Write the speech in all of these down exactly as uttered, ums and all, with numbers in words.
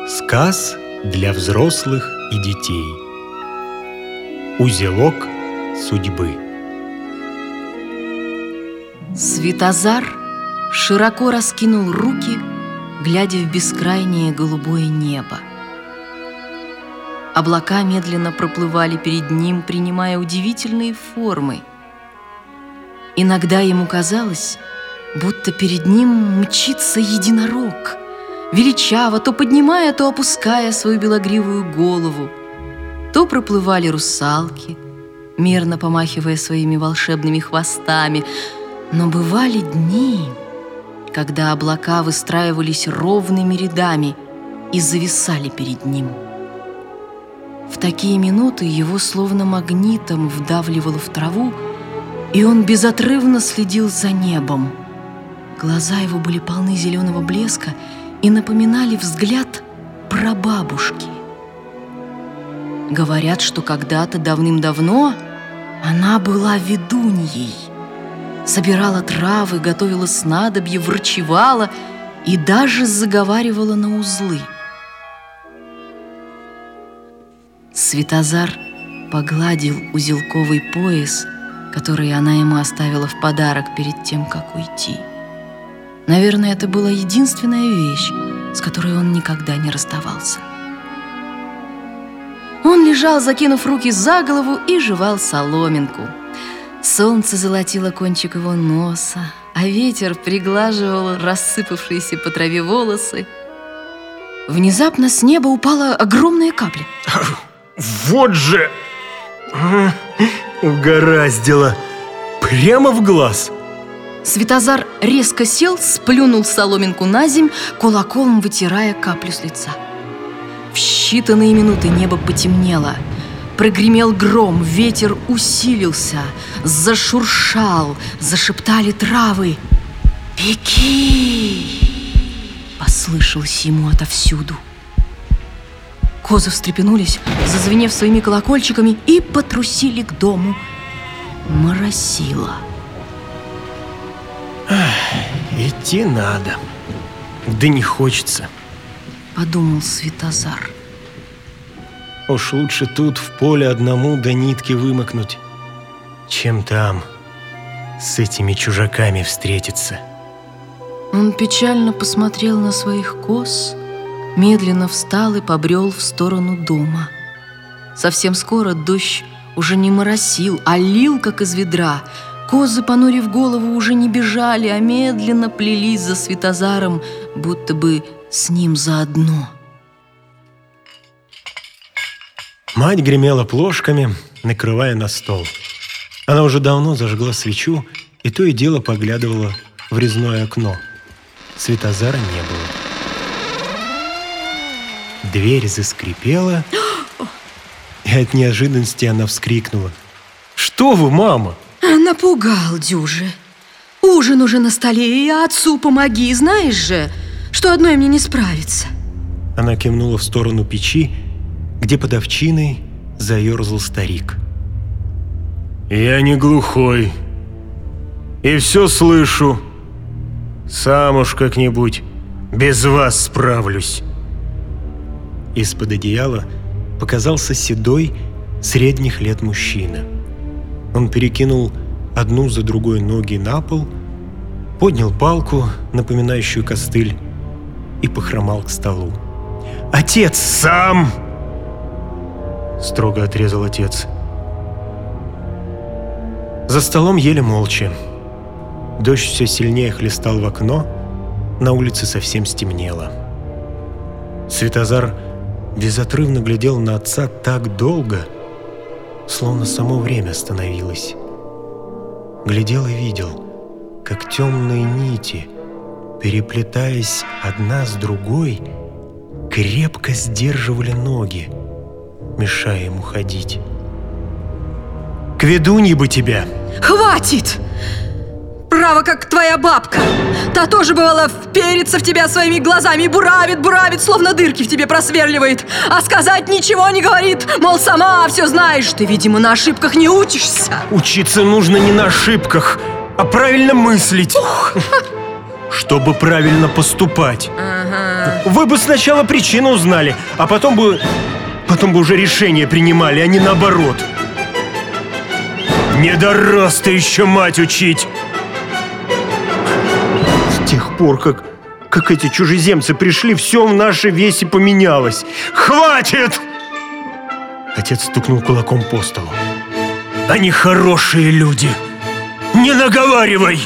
Сказ для взрослых и детей. Узелок судьбы. Светозар широко раскинул руки, глядя в бескрайнее голубое небо. Облака медленно проплывали перед ним, принимая удивительные формы. Иногда ему казалось, будто перед ним мчится единорог, величаво, то поднимая, то опуская свою белогривую голову. То проплывали русалки, мерно помахивая своими волшебными хвостами. Но бывали дни, когда облака выстраивались ровными рядами и зависали перед ним. В такие минуты его словно магнитом вдавливало в траву, и он безотрывно следил за небом. Глаза его были полны зеленого блеска и напоминали взгляд прабабушки. Говорят, что когда-то давным-давно она была ведуньей. Собирала травы, готовила снадобья, врачевала и даже заговаривала на узлы. Светозар погладил узелковый пояс, который она ему оставила в подарок перед тем, как уйти. Наверное, это была единственная вещь, с которой он никогда не расставался. Он лежал, закинув руки за голову, и жевал соломинку. Солнце золотило кончик его носа, а ветер приглаживал рассыпавшиеся по траве волосы. Внезапно с неба упала огромная капля. Вот же! Угораздило! Прямо в глаз! Светозар резко сел, сплюнул соломинку на земь, кулаком вытирая каплю с лица. В считанные минуты небо потемнело. Прогремел гром, ветер усилился, зашуршал, зашептали травы. «Беги!» послышалось ему отовсюду. Козы встрепенулись, зазвенев своими колокольчиками, и потрусили к дому. Моросило. Идти надо, да не хочется, подумал Светозар. Уж лучше тут в поле одному до нитки вымокнуть, чем там с этими чужаками встретиться. Он печально посмотрел на своих коз, медленно встал и побрел в сторону дома. Совсем скоро дождь уже не моросил, а лил, как из ведра. Козы, понурив голову, уже не бежали, а медленно плелись за Светозаром, будто бы с ним заодно. Мать гремела плошками, накрывая на стол. Она уже давно зажгла свечу и то и дело поглядывала в резное окно. Светозара не было. Дверь заскрипела, и от неожиданности она вскрикнула. «Что вы, мама?» Напугал дюже. Ужин уже на столе, и отцу помоги, знаешь же, что одной мне не справиться. Она кивнула в сторону печи, где под овчиной заерзал старик. «Я не глухой, и все слышу. Сам уж как-нибудь без вас справлюсь». Из-под одеяла показался седой, средних лет мужчина. Он перекинул одну за другой ноги на пол, поднял палку, напоминающую костыль, и похромал к столу. «Отец, сам!» — строго отрезал отец. За столом ели молча. Дождь все сильнее хлестал в окно, на улице совсем стемнело. Светозар безотрывно глядел на отца так долго, словно само время остановилось. Глядел и видел, как темные нити, переплетаясь одна с другой, крепко сдерживали ноги, мешая ему ходить. «К ведунье бы тебя!» «Хватит! Право, как твоя бабка! Та тоже, бывало, вперится в тебя своими глазами, буравит, буравит, словно дырки в тебе просверливает, а сказать ничего не говорит, мол, сама все знаешь. Ты, видимо, на ошибках не учишься». «Учиться нужно не на ошибках, а правильно мыслить, Ух. чтобы правильно поступать». Ага. Вы бы сначала причину узнали, а потом бы... Потом бы уже решение принимали, а не наоборот. Не дорос ты еще мать учить. С тех пор, как, как эти чужеземцы пришли, все в нашей весе поменялось. Хватит! Отец стукнул кулаком по столу. Они хорошие люди. Не наговаривай!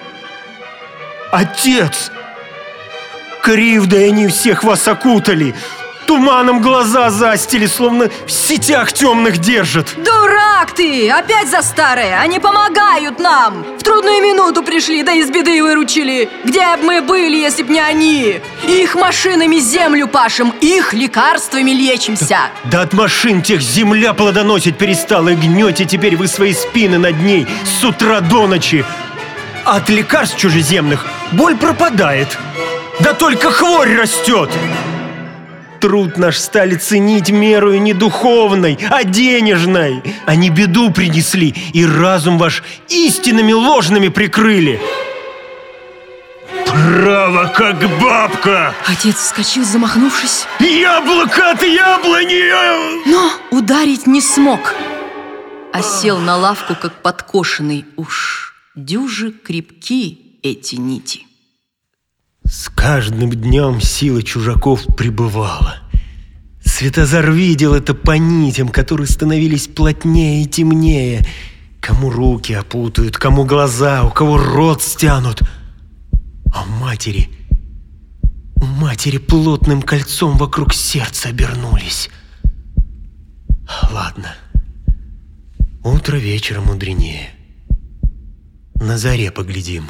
Отец! Кривдой они всех вас окутали. Туманом глаза застили, словно в сетях темных держат. Дурак ты! Опять за старое! Они помогают нам! В трудную минуту пришли, да из беды выручили. Где б мы были, если б не они? Их машинами землю пашем, их лекарствами лечимся. Да, да от машин тех земля плодоносить перестала, и гнете теперь вы свои спины над ней с утра до ночи. А от лекарств чужеземных боль пропадает. Да только хворь растет. Труд наш стали ценить мерою не духовной, а денежной. Они беду принесли, и разум ваш истинами ложными прикрыли. Право, как бабка! Отец вскочил, замахнувшись. Яблоко от яблони! Но ударить не смог, а сел на лавку, как подкошенный. Уж дюжи крепки эти нити. С каждым днем сила чужаков прибывала. Светозар видел это по нитям, которые становились плотнее и темнее. Кому руки опутают, кому глаза, у кого рот стянут. А у матери, у матери плотным кольцом вокруг сердца обернулись. Ладно, утро вечера мудренее. На заре поглядим.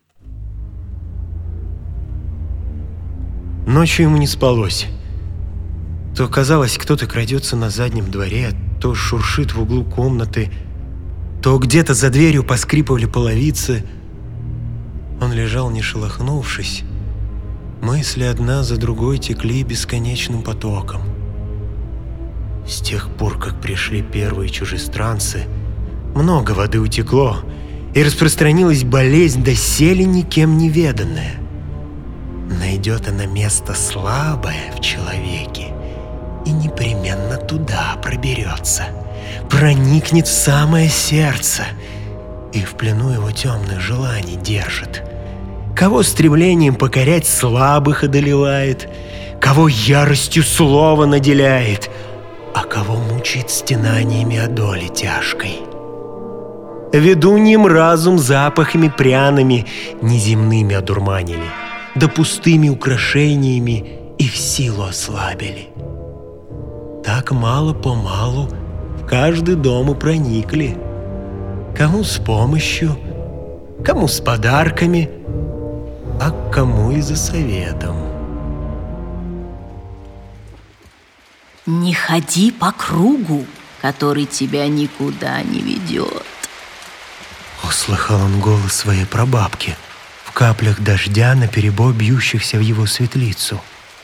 Ночью ему не спалось. То казалось, кто-то крадется на заднем дворе, то шуршит в углу комнаты, то где-то за дверью поскрипывали половицы. Он лежал, не шелохнувшись. Мысли одна за другой текли бесконечным потоком. С тех пор, как пришли первые чужестранцы, много воды утекло, и распространилась болезнь, доселе никем не веданная. Найдет она место слабое в человеке и непременно туда проберется, проникнет в самое сердце и в плену его темных желаний держит. Кого стремлением покорять слабых одолевает, кого яростью слова наделяет, а кого мучит стенаниями о доле тяжкой. Ведуньим разум запахами пряными неземными одурманили, да пустыми украшениями их силу ослабили. Так мало-помалу в каждый дом и проникли. Кому с помощью, кому с подарками, а кому и за советом. Не ходи по кругу, который тебя никуда не ведет. Услыхал он голос своей прабабки в каплях дождя, наперебой бьющихся в его светлицу.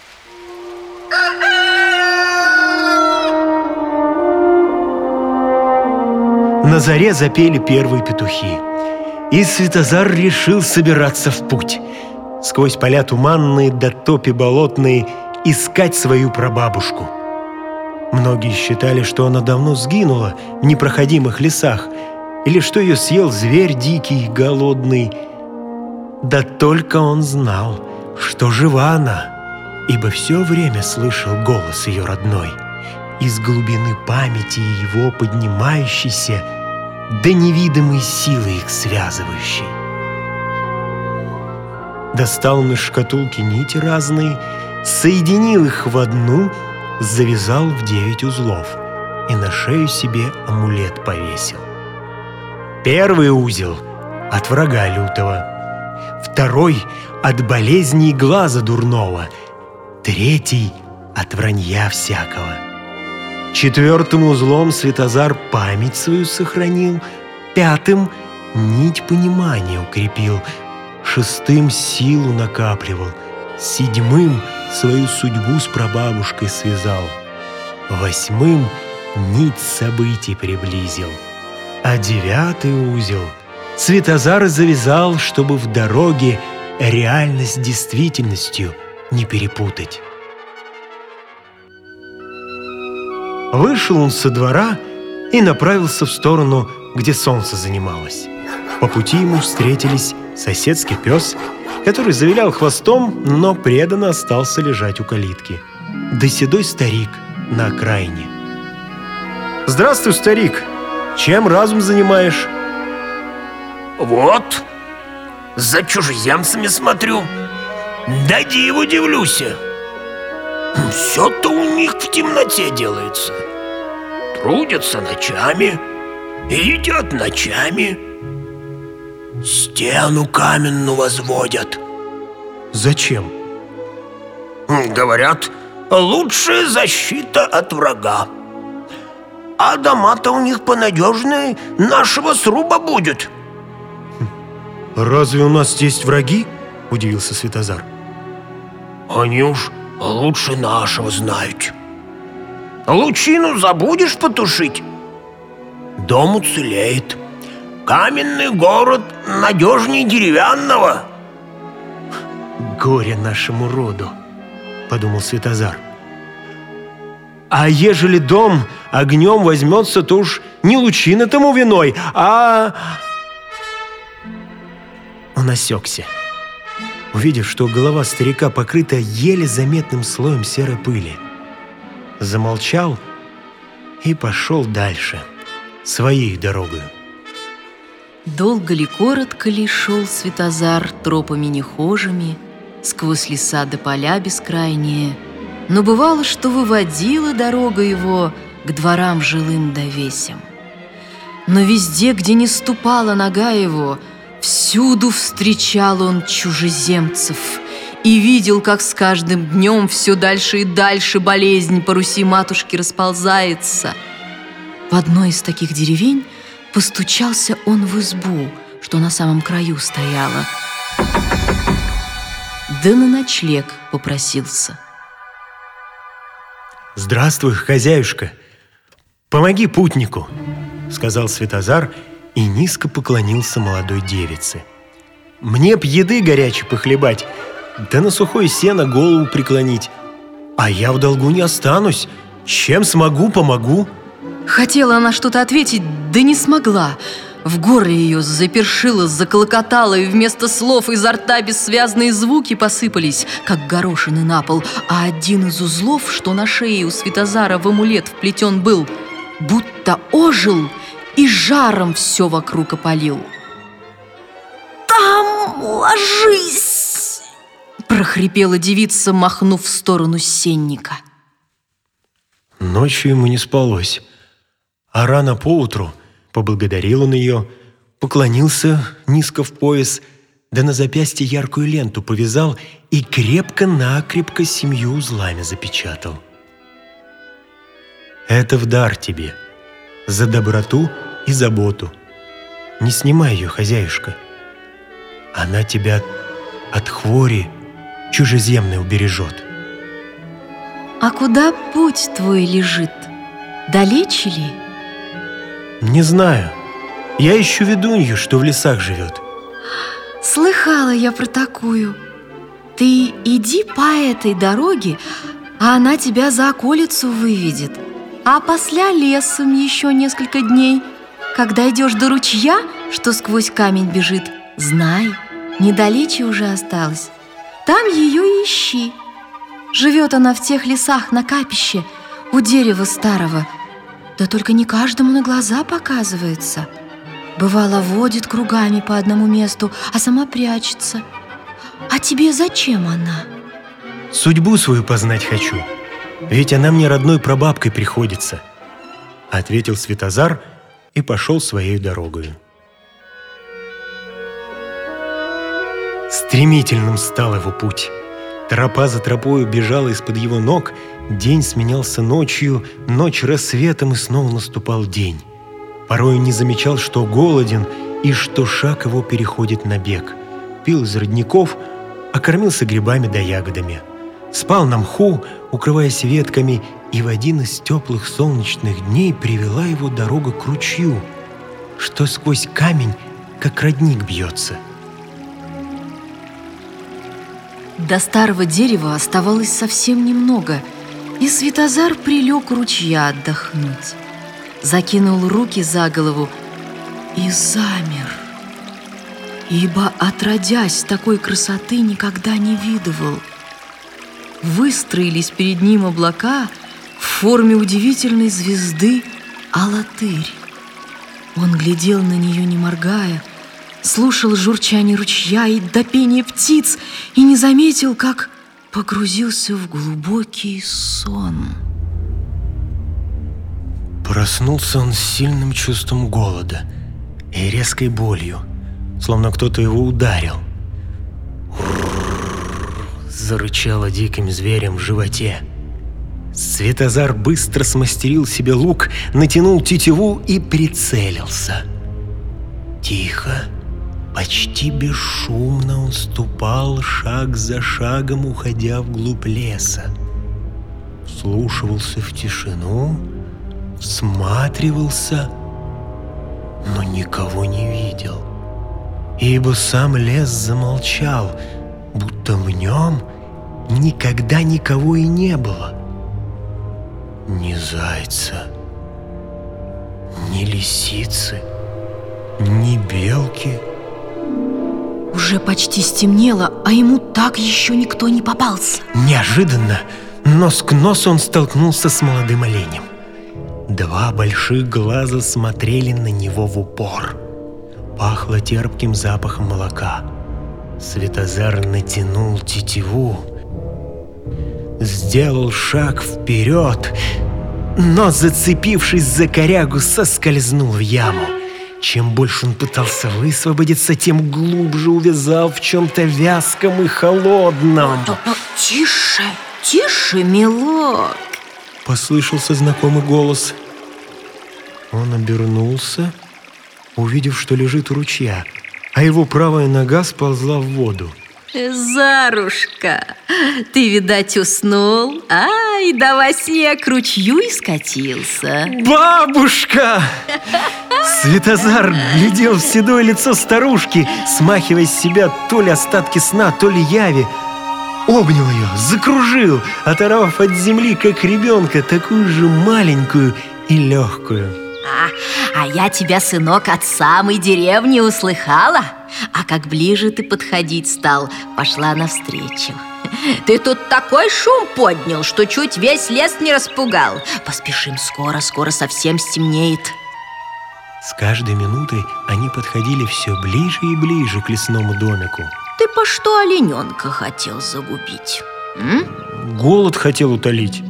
На заре запели первые петухи, и Светозар решил собираться в путь. Сквозь поля туманные до топи болотные искать свою прабабушку. Многие считали, что она давно сгинула в непроходимых лесах, или что ее съел зверь дикий, голодный. Да только он знал, что жива она, ибо все время слышал голос ее родной, из глубины памяти его поднимающейся, до невидимой силы их связывающей. Достал он из шкатулки нити разные, соединил их в одну, завязал в девять узлов и на шею себе амулет повесил. Первый узел от врага лютого, второй от болезни глаза дурного, третий от вранья всякого. Четвертым узлом Светозар память свою сохранил, пятым нить понимания укрепил, шестым силу накапливал, седьмым свою судьбу с прабабушкой связал, восьмым нить событий приблизил, а девятый узел Светозар завязал, чтобы в дороге реальность с действительностью не перепутать. Вышел он со двора и направился в сторону, где солнце занималось. По пути ему встретились соседский пес, который завилял хвостом, но преданно остался лежать у калитки, да седой старик на окраине. «Здравствуй, старик! Чем разум занимаешь?» «Вот, за чужеземцами смотрю, да диву дивлюсь. Все-то у них в темноте делается. Трудятся ночами и едят ночами. Стену каменную возводят». «Зачем?» «Говорят, лучшая защита от врага. А дома-то у них понадежнее нашего сруба будет». «Разве у нас есть враги?» – удивился Светозар. «Они уж лучше нашего знают. Лучину забудешь потушить, дом уцелеет. Каменный город надежнее деревянного». «Горе нашему роду», – подумал Светозар. «А ежели дом огнем возьмется, то уж не лучина тому виной, а...» Он осекся, увидев, что голова старика покрыта еле заметным слоем серой пыли. Замолчал и пошел дальше, своей дорогой. Долго ли, коротко ли шел Светозар тропами нехожими, сквозь леса до поля бескрайние, но бывало, что выводила дорога его к дворам жилым да весям. Но везде, где не ступала нога его, всюду встречал он чужеземцев и видел, как с каждым днем все дальше и дальше болезнь по Руси матушки расползается. В одной из таких деревень постучался он в избу, что на самом краю стояла, да на ночлег попросился. «Здравствуй, хозяюшка! Помоги путнику!» — сказал Светозар и низко поклонился молодой девице. «Мне б еды горячей похлебать, да на сухое сено голову преклонить. А я в долгу не останусь. Чем смогу, помогу». Хотела она что-то ответить, да не смогла. В горле ее запершило, заколокотало, и вместо слов изо рта бессвязные звуки посыпались, как горошины на пол. А один из узлов, что на шее у Светозара в амулет вплетен был, будто ожил и жаром все вокруг опалил. «Там ложись!» — прохрипела девица, махнув в сторону сенника. Ночью ему не спалось, а рано поутру поблагодарил он ее, поклонился низко в пояс, да на запястье яркую ленту повязал и крепко-накрепко семью узлами запечатал. «Это в дар тебе, за доброту и заботу. Не снимай ее, хозяюшка. Она тебя от хвори чужеземной убережет». «А куда путь твой лежит? Далече ли?» «Не знаю. Я ищу ведунью, что в лесах живет». «Слыхала я про такую. Ты иди по этой дороге, а она тебя за околицу выведет. А после лесом еще несколько дней, когда идешь до ручья, что сквозь камень бежит, знай, недалече уже осталось. Там ее и ищи. Живет она в тех лесах на капище, у дерева старого. Да только не каждому на глаза показывается. Бывало, водит кругами по одному месту, а сама прячется. А тебе зачем она?» «Судьбу свою познать хочу, ведь она мне родной прабабкой приходится», — ответил Светозар и пошел своей дорогою. Стремительным стал его путь. Тропа за тропою бежала из-под его ног, день сменялся ночью, ночь рассветом, и снова наступал день. Порою не замечал, что голоден и что шаг его переходит на бег. Пил из родников, а кормился грибами да ягодами. Спал на мху, укрываясь ветками, и в один из теплых солнечных дней привела его дорога к ручью, что сквозь камень, как родник, бьется. До старого дерева оставалось совсем немного, и Светозар прилег у ручья отдохнуть. Закинул руки за голову и замер, ибо, отродясь, такой красоты никогда не видывал. Выстроились перед ним облака в форме удивительной звезды Алатырь. Он глядел на нее, не моргая, слушал журчание ручья и до пения птиц и не заметил, как погрузился в глубокий сон. Проснулся он с сильным чувством голода и резкой болью, словно кто-то его ударил. Зарычало диким зверем в животе. Светозар быстро смастерил себе лук, натянул тетиву и прицелился. Тихо, почти бесшумно он ступал шаг за шагом, уходя вглубь леса. Вслушивался в тишину, всматривался, но никого не видел, ибо сам лес замолчал, будто в нем никогда никого и не было. Ни зайца, ни лисицы, ни белки. Уже почти стемнело, а ему так еще никто не попался. Неожиданно нос к носу он столкнулся с молодым оленем. Два больших глаза смотрели на него в упор. Пахло терпким запахом молока. Светозар натянул тетиву, сделал шаг вперед, но, зацепившись за корягу, соскользнул в яму. Чем больше он пытался высвободиться, тем глубже увязал в чем-то вязком и холодном. Тише, тише, милок! Послышался знакомый голос. Он обернулся, увидев, что лежит у ручья, а его правая нога сползла в воду. Зарушка, ты, видать, уснул, ай, да во сне к ручью и скатился. Бабушка! Светозар глядел в седое лицо старушки, смахивая с себя то ли остатки сна, то ли яви. Обнял ее, закружил, оторвав от земли, как ребенка, такую же маленькую и легкую. А, а я тебя, сынок, от самой деревни услыхала. А как ближе ты подходить стал, пошла навстречу. Ты тут такой шум поднял, что чуть весь лес не распугал. Поспешим, скоро, скоро совсем стемнеет. С каждой минутой они подходили все ближе и ближе к лесному домику. Ты по что олененка хотел загубить? М? Голод хотел утолить.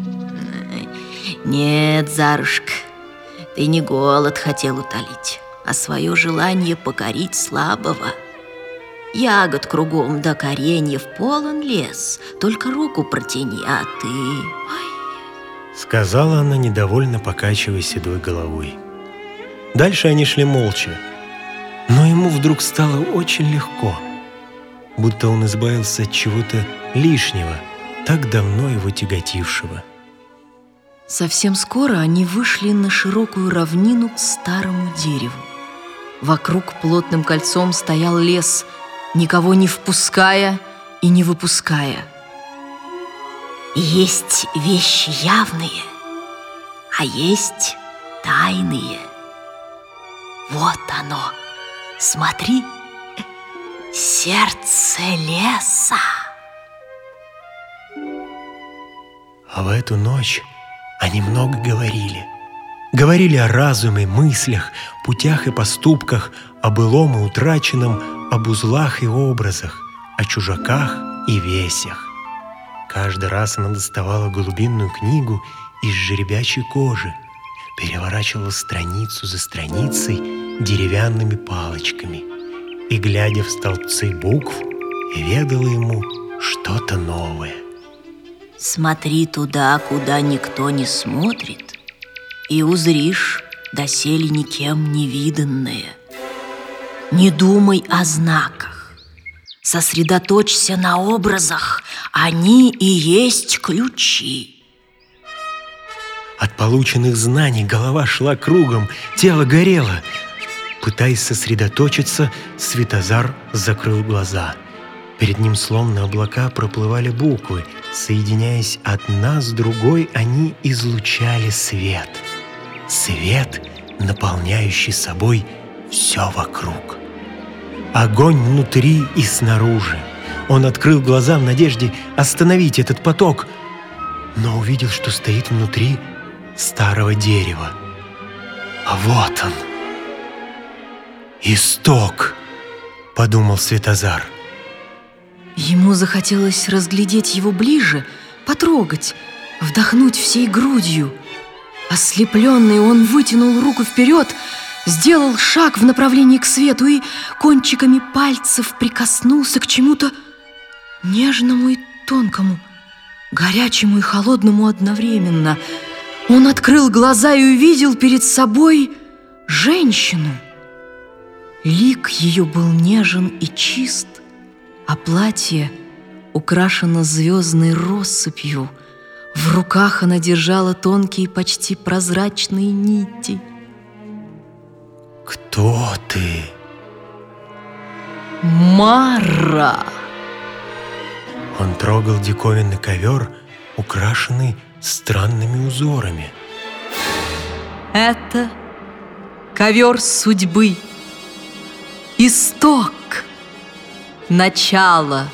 Нет, Зарушка, ты не голод хотел утолить, а свое желание покорить слабого. Ягод кругом да кореньев полон лес, только руку протяни, а ты... Ой. Сказала она, недовольно покачивая седой головой. Дальше они шли молча, но ему вдруг стало очень легко, будто он избавился от чего-то лишнего, так давно его тяготившего. Совсем скоро они вышли на широкую равнину к старому дереву. Вокруг плотным кольцом стоял лес, никого не впуская и не выпуская. Есть вещи явные, а есть тайные. Вот оно, смотри, сердце леса. А в эту ночь они много говорили. Говорили о разуме, мыслях, путях и поступках, о былом и утраченном, об узлах и образах, о чужаках и весях. Каждый раз она доставала голубинную книгу из жеребячей кожи, переворачивала страницу за страницей деревянными палочками и, глядя в столбцы букв, ведала ему что-то новое. Смотри туда, куда никто не смотрит, и узришь доселе никем не виданное. Не думай о знаках, сосредоточься на образах, они и есть ключи. От полученных знаний голова шла кругом, тело горело. Пытаясь сосредоточиться, Светозар закрыл глаза. Перед ним словно облака проплывали буквы. Соединяясь одна с другой, они излучали свет. Свет, наполняющий собой все вокруг. Огонь внутри и снаружи. Он открыл глаза в надежде остановить этот поток, но увидел, что стоит внутри старого дерева. А вот он, исток, подумал Светозар. Ему захотелось разглядеть его ближе, потрогать, вдохнуть всей грудью. Ослепленный, он вытянул руку вперед, сделал шаг в направлении к свету и кончиками пальцев прикоснулся к чему-то нежному и тонкому, горячему и холодному одновременно. Он открыл глаза и увидел перед собой женщину. Лик ее был нежен и чист, а платье украшено звездной россыпью. В руках она держала тонкие, почти прозрачные нити. «Кто ты?» «Мара!» Он трогал диковинный ковер, украшенный странными узорами. «Это ковер судьбы, исток, начало.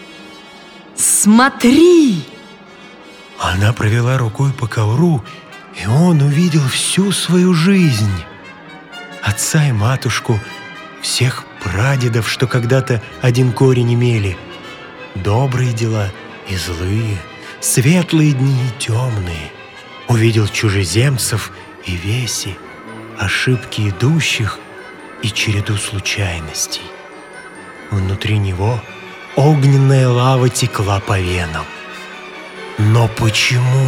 Смотри!» Она провела рукой по ковру, и он увидел всю свою жизнь. Отца и матушку, всех прадедов, что когда-то один корень имели. Добрые дела и злые, светлые дни и темные. Увидел чужеземцев и веси, ошибки идущих и череду случайностей. Внутри него огненная лава текла по венам. Но почему?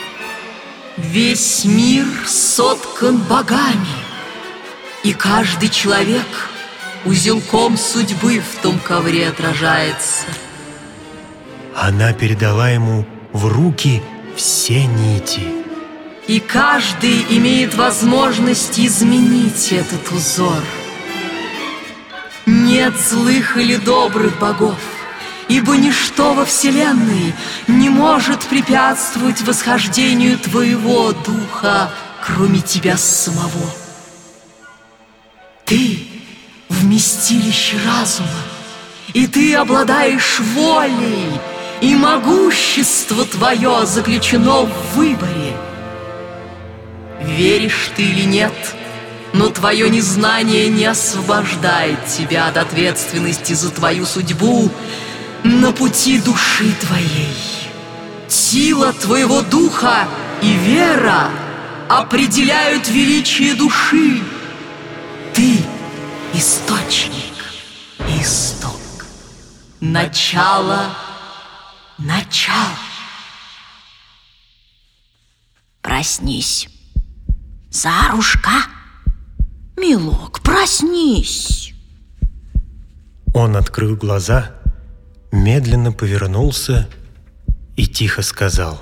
Весь мир соткан богами, и каждый человек узелком судьбы в том ковре отражается. Она передала ему в руки все нити. И каждый имеет возможность изменить этот узор. Нет злых или добрых богов, ибо ничто во вселенной не может препятствовать восхождению твоего духа, кроме тебя самого. Ты — вместилище разума, и ты обладаешь волей, и могущество твое заключено в выборе. Веришь ты или нет, но твое незнание не освобождает тебя от ответственности за твою судьбу на пути души твоей. Сила твоего духа и вера определяют величие души. Ты — источник, исток, начало, начало. Проснись, Зарушка. Милок, проснись. Он открыл глаза, медленно повернулся и тихо сказал: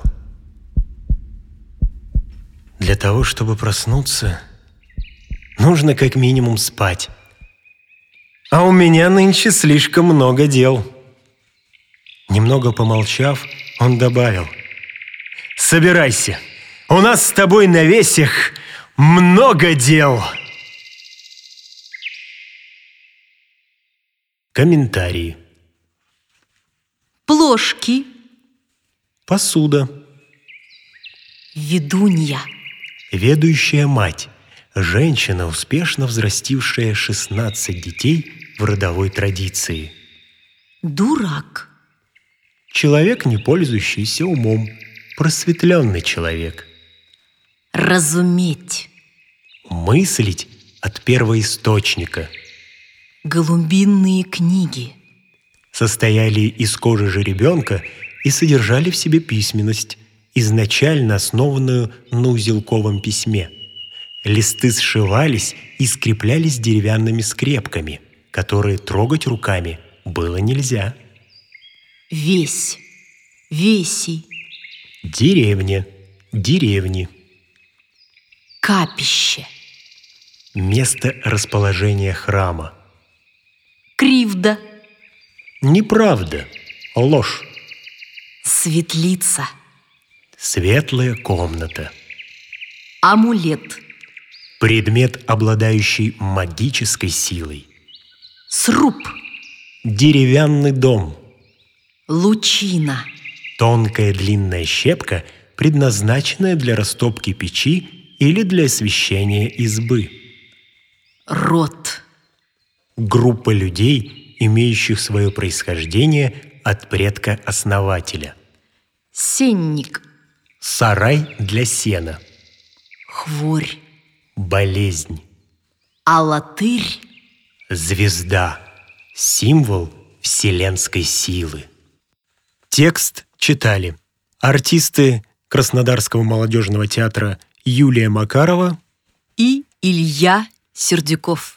«Для того, чтобы проснуться, нужно как минимум спать. А у меня нынче слишком много дел». Немного помолчав, он добавил: «Собирайся, у нас с тобой на весях много дел». Комментарии. Плошки. Посуда. Ведунья. Ведущая мать. Женщина, успешно взрастившая шестнадцать детей в родовой традиции. Дурак. Человек, не пользующийся умом. Просветленный человек. Разуметь. Мыслить от первоисточника. Голубинные книги. Состояли из кожи жеребенка и содержали в себе письменность, изначально основанную на узелковом письме. Листы сшивались и скреплялись деревянными скрепками, которые трогать руками было нельзя. Весь. Веси. Деревня. Деревни. Капище. Место расположения храма. Кривда. Неправда, ложь. Светлица. Светлая комната. Амулет. Предмет, обладающий магической силой. Сруб. Деревянный дом. Лучина. Тонкая длинная щепка, предназначенная для растопки печи или для освещения избы. Род. Группа людей, имеющих свое происхождение от предка-основателя. Сенник. Сарай для сена. Хворь. Болезнь. Алатырь. Звезда. Символ вселенской силы. Текст читали артисты Краснодарского молодежного театра Юлия Макарова И Илья Сердюков.